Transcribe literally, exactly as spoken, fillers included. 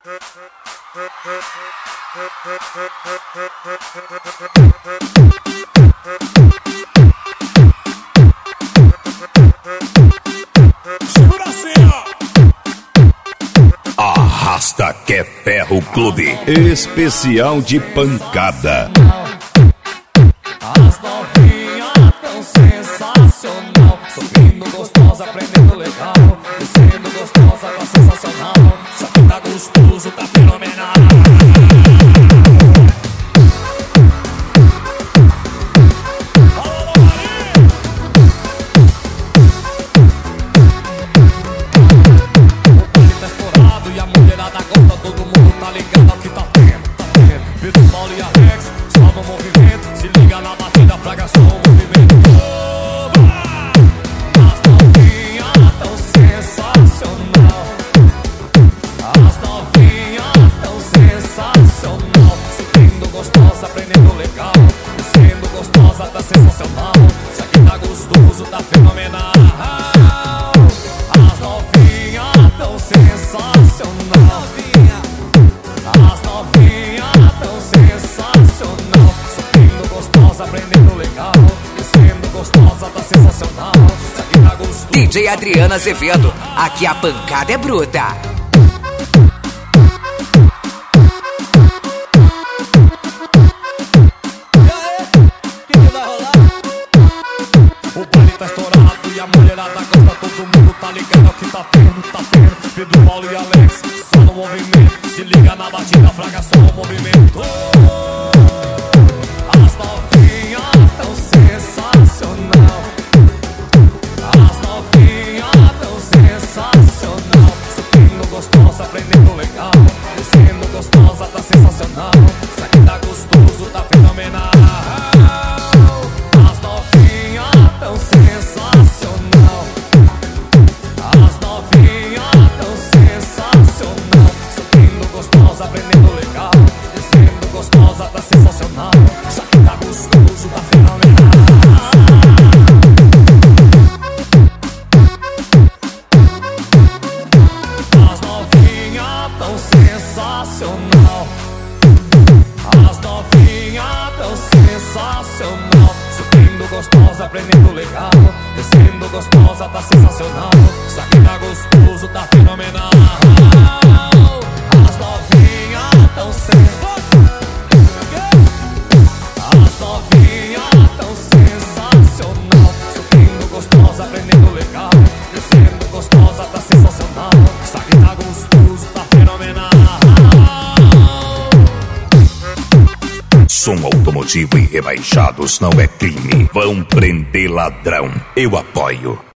Segura assim, ó. Arrasta que é ferro clube. Especial de pancada. As novinhas tão sensacional, subindo gostosa, aprendendo legal, descendo gostosa, tá sensacional. Só que tá gostoso, tá fenomenal. O baile tá estourado e a mulherada gosta, todo mundo tá ligado ao que tá tendo, tá tendo. Pedro, Paulo e Alex, só no movimento, se liga na batida, fraga só o movimento. Oba! As novinhas tão sensacional, as novinhas tão sensacional, subindo gostosa, aprendendo legal, descendo gostosa, tá sensacional. Isso aqui tá gostoso, tá fenomenal. As novinhas tão sensacional, as novinhas tão sensacional, subindo gostosa, aprendendo legal, descendo gostosa, tá sensacional. Isso aqui tá gostoso. D J Adriana Azevedo, aqui a pancada é bruta. O baile tá estourado e a mulherada gosta, todo mundo tá ligado ao que tá tendo, tá tendo. Pedro, Paulo e Alex, só no movimento, se liga na batida, fraga só o movimento. As novinhas tão sensacional, as novinhas tão sensacional, subindo gostosa, aprendendo legal, descendo gostosa, tá sensacional. Isso aqui tá gostoso, tá fenomenal. As novinhas tão sensacional, as novinhas tão sensacional, subindo gostosa, aprendendo legal, descendo gostosa, tá sensacional. Isso aqui tá gostoso, tá fenomenal. As novinhas tão sensacional, as novinhas tão sensacional, subindo gostosa, aprendendo legal, descendo gostosa, tá sensacional. Isso aqui tá gostoso, tá fenomenal. As novinhas tão sensacional, as novinhas tão sensacional, subindo gostosa, aprendendo legal, descendo gostosa, tá sensacional. Isso aqui tá gostoso, tá fenomenal. Som automotivo e rebaixados não é crime. Vão prender ladrão. Eu apoio.